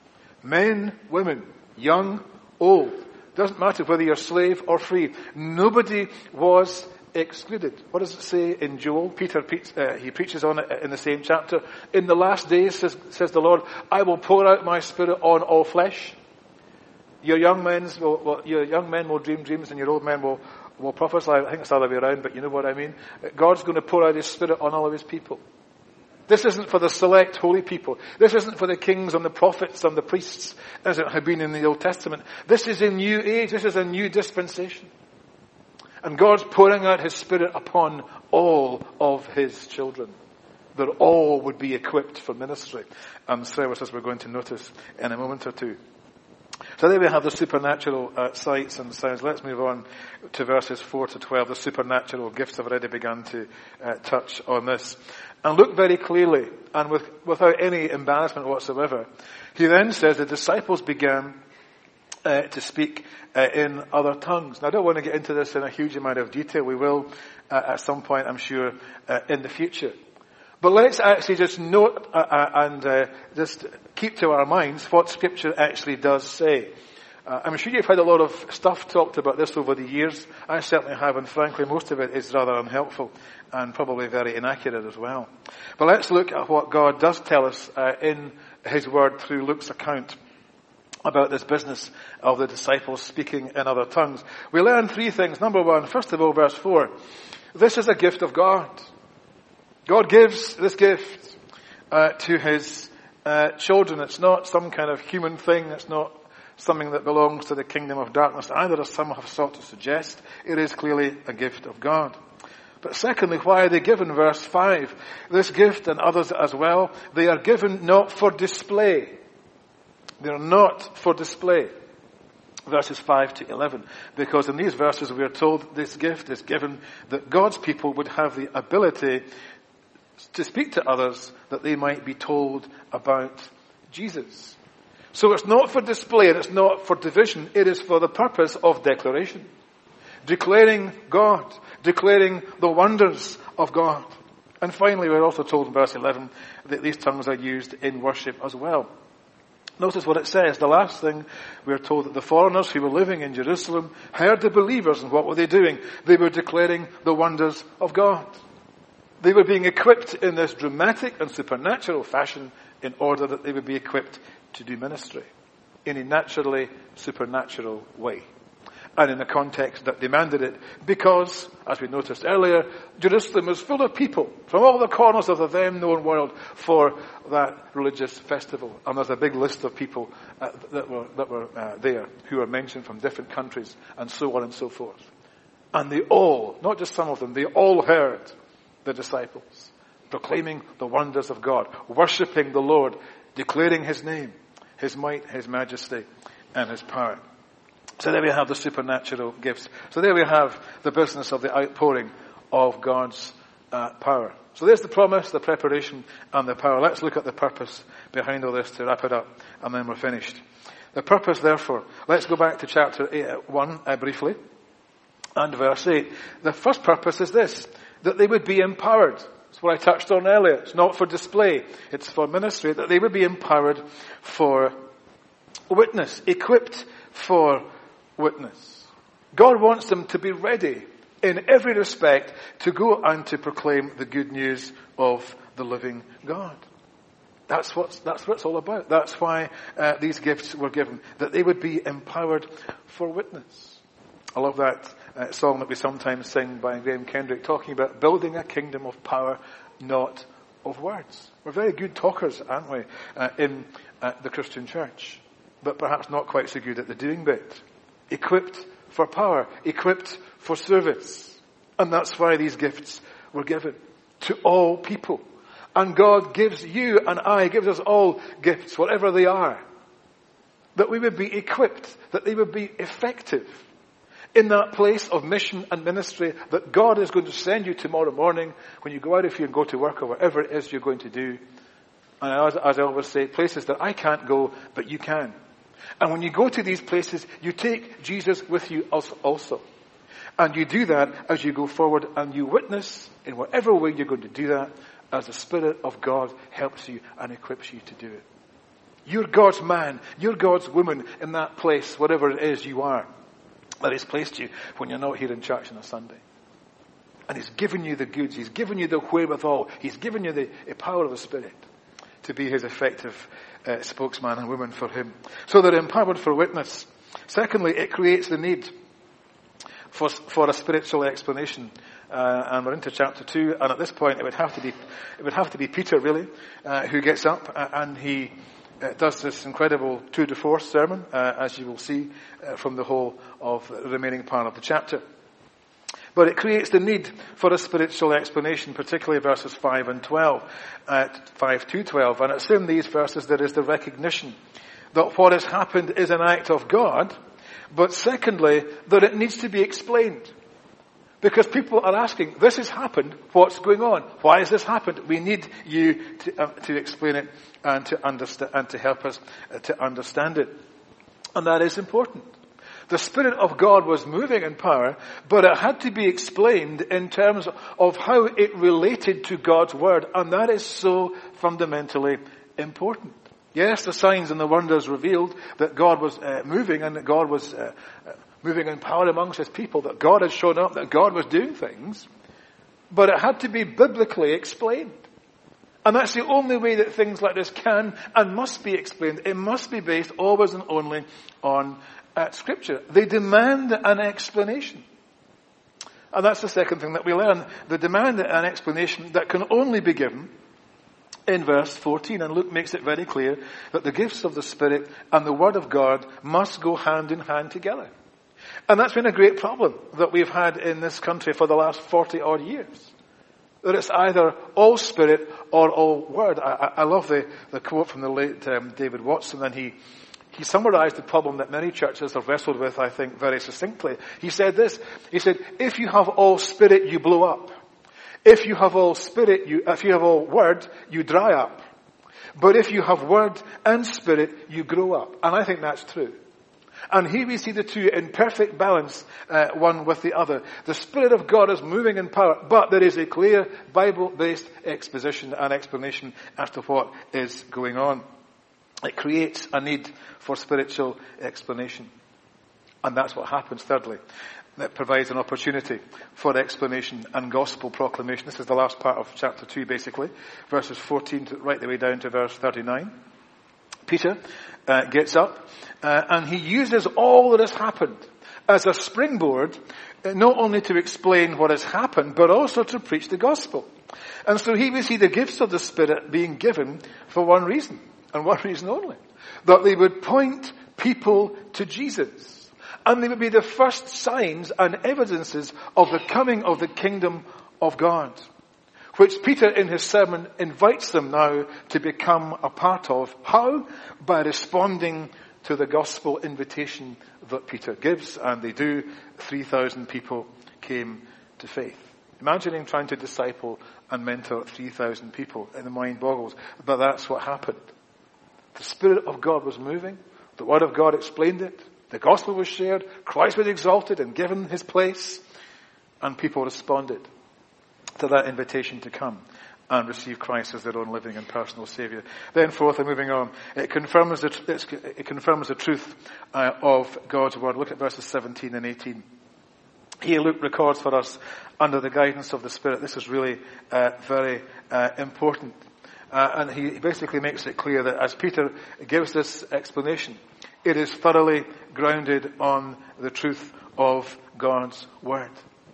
Men, women, young, old. Doesn't matter whether you're slave or free. Nobody was excluded. What does it say in Joel? Peter preaches on it in the same chapter. In the last days, says the Lord, I will pour out my Spirit on all flesh. Your young men will dream dreams, and your old men will prophesy. I think it's the other way around, but you know what I mean. God's going to pour out his Spirit on all of his people. This isn't for the select holy people. This isn't for the kings and the prophets and the priests, as it had been in the Old Testament. This is a new age. This is a new dispensation. And God's pouring out his Spirit upon all of his children, that all would be equipped for ministry and service, as we're going to notice in a moment or two. So there we have the supernatural sights and sounds. Let's move on to verses 4 to 12. The supernatural gifts have already begun to touch on this. And look very clearly, and without any embarrassment whatsoever, he then says the disciples began to speak in other tongues. Now I don't want to get into this in a huge amount of detail. We will at some point, I'm sure, in the future. But let's actually just note and just keep to our minds what Scripture actually does say. I'm sure you've had a lot of stuff talked about this over the years. I certainly have, and frankly most of it is rather unhelpful and probably very inaccurate as well. But let's look at what God does tell us in his word through Luke's account about this business of the disciples speaking in other tongues. We learn three things. Number one, first of all, verse 4. This is a gift of God. God gives this gift to his children. It's not some kind of human thing. It's not something that belongs to the kingdom of darkness either, as some have sought to suggest. It is clearly a gift of God. But secondly, why are they given? Verse 5. This gift and others as well, they are given not for display. They are not for display. Verses 5 to 11. Because in these verses we are told this gift is given that God's people would have the ability to speak to others that they might be told about Jesus. So it's not for display and it's not for division. It is for the purpose of declaration. Declaring God. Declaring the wonders of God. And finally, we're also told in verse 11 that these tongues are used in worship as well. Notice what it says. The last thing, we're told that the foreigners who were living in Jerusalem heard the believers, and what were they doing? They were declaring the wonders of God. They were being equipped in this dramatic and supernatural fashion in order that they would be equipped to do ministry in a naturally supernatural way. And in a context that demanded it, because, as we noticed earlier, Jerusalem was full of people from all the corners of the then known world for that religious festival. And there's a big list of people that were there who are mentioned from different countries and so on and so forth. And they all, not just some of them, they all heard the disciples proclaiming the wonders of God, worshipping the Lord, declaring his name, his might, his majesty, and his power. So there we have the supernatural gifts. So there we have the business of the outpouring of God's power. So there's the promise, the preparation, and the power. Let's look at the purpose behind all this to wrap it up, and then we're finished. The purpose, therefore, let's go back to chapter 1 briefly, and verse 8. The first purpose is this, that they would be empowered. That's what I touched on earlier. It's not for display, it's for ministry, that they would be empowered for witness, equipped for witness. God wants them to be ready in every respect to go and to proclaim the good news of the living God. That's what it's all about. That's why these gifts were given, that they would be empowered for witness. I love that song that we sometimes sing by Graham Kendrick, talking about building a kingdom of power, not of words. We're very good talkers, aren't we, in the Christian church, but perhaps not quite so good at the doing bit. Equipped for power, equipped for service. And that's why these gifts were given to all people. And God gives you and I, gives us all gifts, whatever they are, that we would be equipped, that they would be effective in that place of mission and ministry that God is going to send you tomorrow morning when you go out of here and go to work or whatever it is you're going to do. And as I always say, places that I can't go, but you can. And when you go to these places, you take Jesus with you also. And you do that as you go forward, and you witness in whatever way you're going to do that as the Spirit of God helps you and equips you to do it. You're God's man, you're God's woman in that place, whatever it is you are, that He's placed you when you're not here in church on a Sunday. And He's given you the goods, He's given you the wherewithal, He's given you the power of the Spirit to be His effective spokesman and woman for Him. So they're empowered for witness. Secondly, it creates the need for a spiritual explanation. And we're into chapter 2, and at this point it would have to be Peter really, who gets up and he does this incredible tour de force sermon, as you will see from the whole of the remaining part of the chapter. But it creates the need for a spiritual explanation, particularly verses 5 and 12, 5 to 12. And it's in these verses there is the recognition that what has happened is an act of God, but secondly, that it needs to be explained. Because people are asking, this has happened, what's going on? Why has this happened? We need you to explain it and to understand, and to help us to understand it. And that is important. The Spirit of God was moving in power, but it had to be explained in terms of how it related to God's Word, and that is so fundamentally important. Yes, the signs and the wonders revealed that God was moving, and that God was moving in power amongst His people, that God had shown up, that God was doing things, but it had to be biblically explained. And that's the only way that things like this can and must be explained. It must be based always and only on Scripture. They demand an explanation. And that's the second thing that we learn. They demand an explanation that can only be given in verse 14. And Luke makes it very clear that the gifts of the Spirit and the Word of God must go hand in hand together. And that's been a great problem that we've had in this country for the last 40 odd years. That it's either all Spirit or all Word. I love the quote from the late David Watson, and he summarized the problem that many churches have wrestled with, I think, very succinctly. He said this, he said, if you have all Spirit, you blow up. If you have all Spirit, if you have all Word, you dry up. But if you have Word and Spirit, you grow up. And I think that's true. And here we see the two in perfect balance, one with the other. The Spirit of God is moving in power, but there is a clear Bible-based exposition and explanation as to what is going on. It creates a need for spiritual explanation. And that's what happens, thirdly. It provides an opportunity for explanation and gospel proclamation. This is the last part of chapter 2, basically. Verses 14 right the way down to verse 39. Peter gets up and he uses all that has happened as a springboard, not only to explain what has happened, but also to preach the gospel. And so here we see the gifts of the Spirit being given for one reason, and one reason only. That they would point people to Jesus. And they would be the first signs and evidences of the coming of the kingdom of God, which Peter in his sermon invites them now to become a part of. How? By responding to the gospel invitation that Peter gives, and they do. 3,000 people came to faith. Imagining trying to disciple and mentor 3,000 people, and the mind boggles. But that's what happened. The Spirit of God was moving. The Word of God explained it. The gospel was shared. Christ was exalted and given His place. And people responded to that invitation to come and receive Christ as their own living and personal Saviour. Then fourthly, moving on, it confirms the truth of God's Word. Look at verses 17 and 18. Here Luke records for us, under the guidance of the Spirit, this is really very important. And he basically makes it clear that as Peter gives this explanation, it is thoroughly grounded on the truth of God's Word.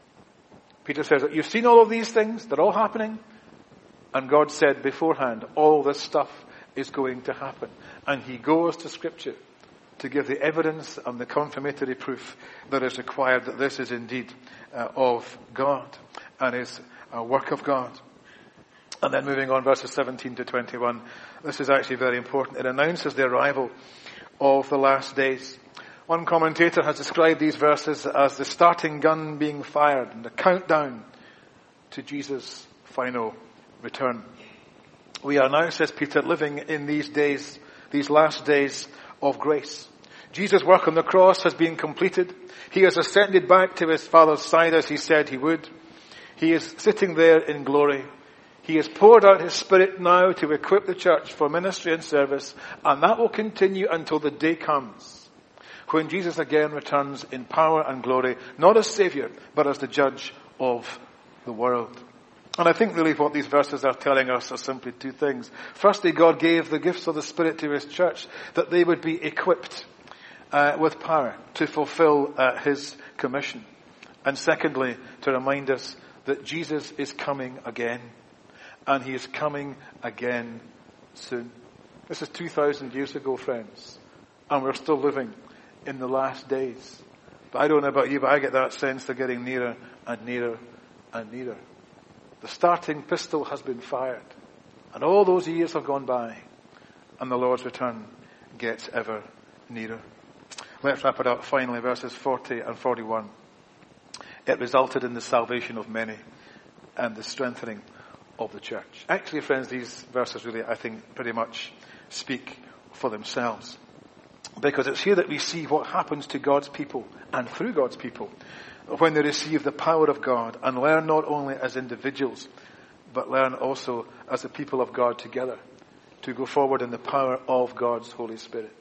Peter says that you've seen all of these things, they're all happening, and God said beforehand, all this stuff is going to happen. And he goes to Scripture to give the evidence and the confirmatory proof that is required that this is indeed of God and is a work of God. And then moving on, verses 17 to 21, this is actually very important. It announces the arrival of the last days. One commentator has described these verses as the starting gun being fired and the countdown to Jesus' final return. We are now, says Peter, living in these days, these last days of grace. Jesus' work on the cross has been completed. He has ascended back to his Father's side as he said he would. He is sitting there in glory. He has poured out his Spirit now to equip the church for ministry and service, and that will continue until the day comes when Jesus again returns in power and glory, not as Savior, but as the judge of the world. And I think really what these verses are telling us are simply two things. Firstly, God gave the gifts of the Spirit to his church that they would be equipped with power to fulfill his commission. And secondly, to remind us that Jesus is coming again. And he is coming again soon. This is 2,000 years ago, friends. And we're still living in the last days. But I don't know about you, but I get that sense they're getting nearer and nearer and nearer. The starting pistol has been fired. And all those years have gone by. And the Lord's return gets ever nearer. Let's wrap it up finally, verses 40 and 41. It resulted in the salvation of many and the strengthening of the church. Actually, friends, these verses really, I think, pretty much speak for themselves. Because it's here that we see what happens to God's people and through God's people when they receive the power of God and learn not only as individuals, but learn also as the people of God together to go forward in the power of God's Holy Spirit.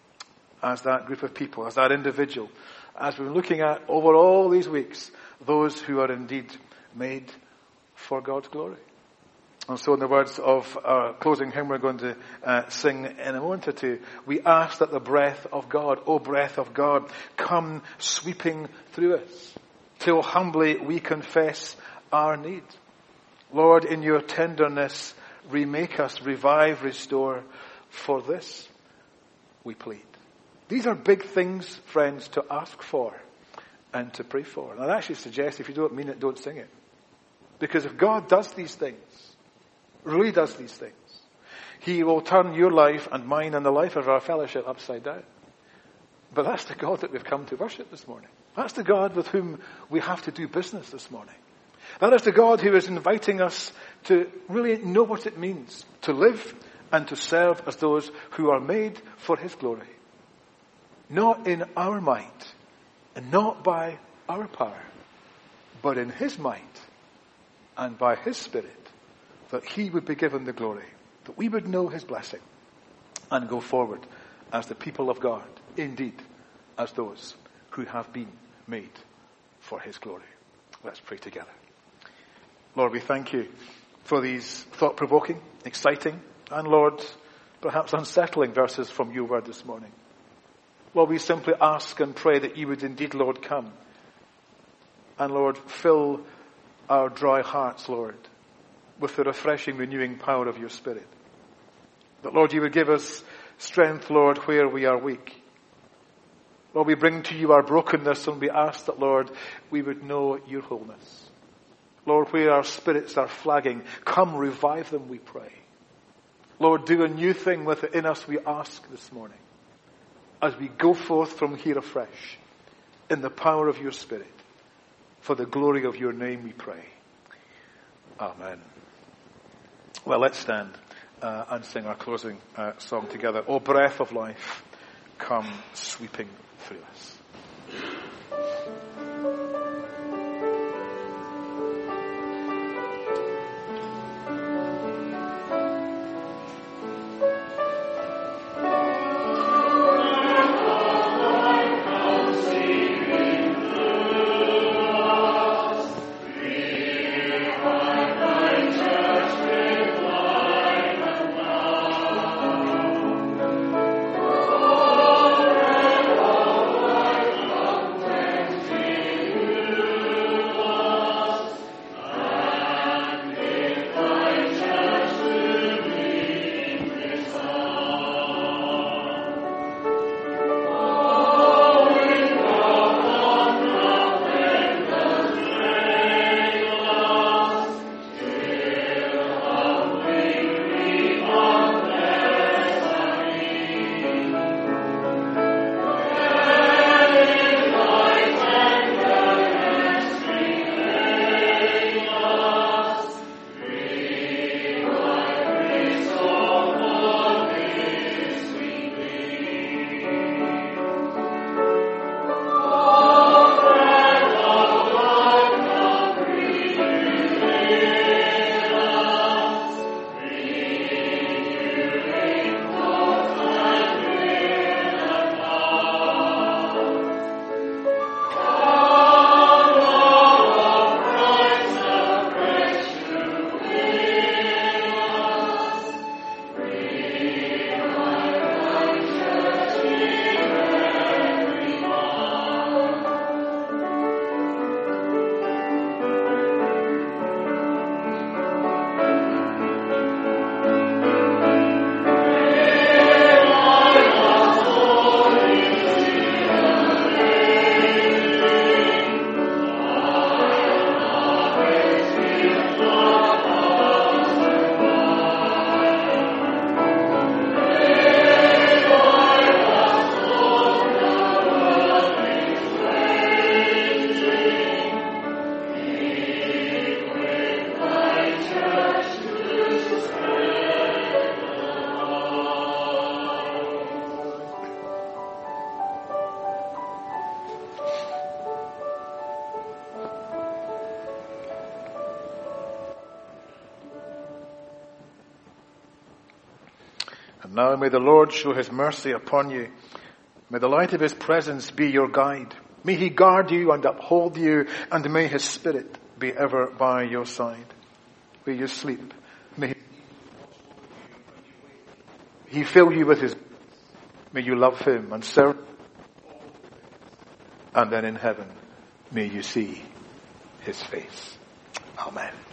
As that group of people, as that individual, as we're looking at over all these weeks, those who are indeed made for God's glory. And so in the words of our closing hymn we're going to sing in a moment or two, we ask that the breath of God, O breath of God, come sweeping through us, till humbly we confess our need. Lord, in your tenderness, remake us, revive, restore. For this we plead. These are big things, friends, to ask for and to pray for. And I'd actually suggest if you don't mean it, don't sing it. Because if God does these things, really does these things, he will turn your life and mine and the life of our fellowship upside down. But that's the God that we've come to worship this morning. That's the God with whom we have to do business this morning. That is the God who is inviting us to really know what it means to live and to serve as those who are made for his glory. Not in our might and not by our power, but in his might and by his Spirit, that he would be given the glory, that we would know his blessing and go forward as the people of God, indeed as those who have been made for his glory. Let's pray together. Lord, we thank you for these thought-provoking, exciting, and Lord, perhaps unsettling verses from your word this morning. Lord, we simply ask and pray that you would indeed, Lord, come. And Lord, fill our dry hearts, Lord, with the refreshing, renewing power of your Spirit. That, Lord, you would give us strength, Lord, where we are weak. Lord, we bring to you our brokenness and we ask that, Lord, we would know your wholeness. Lord, where our spirits are flagging, come revive them, we pray. Lord, do a new thing within us, we ask this morning, as we go forth from here afresh in the power of your Spirit. For the glory of your name we pray. Amen. Well, let's stand and sing our closing song together. O breath of life, come sweeping through us. And now may the Lord show his mercy upon you. May the light of his presence be your guide. May he guard you and uphold you, and may his Spirit be ever by your side. Where you sleep, may he fill you with his. May you love him and serve. And then in heaven, may you see his face. Amen.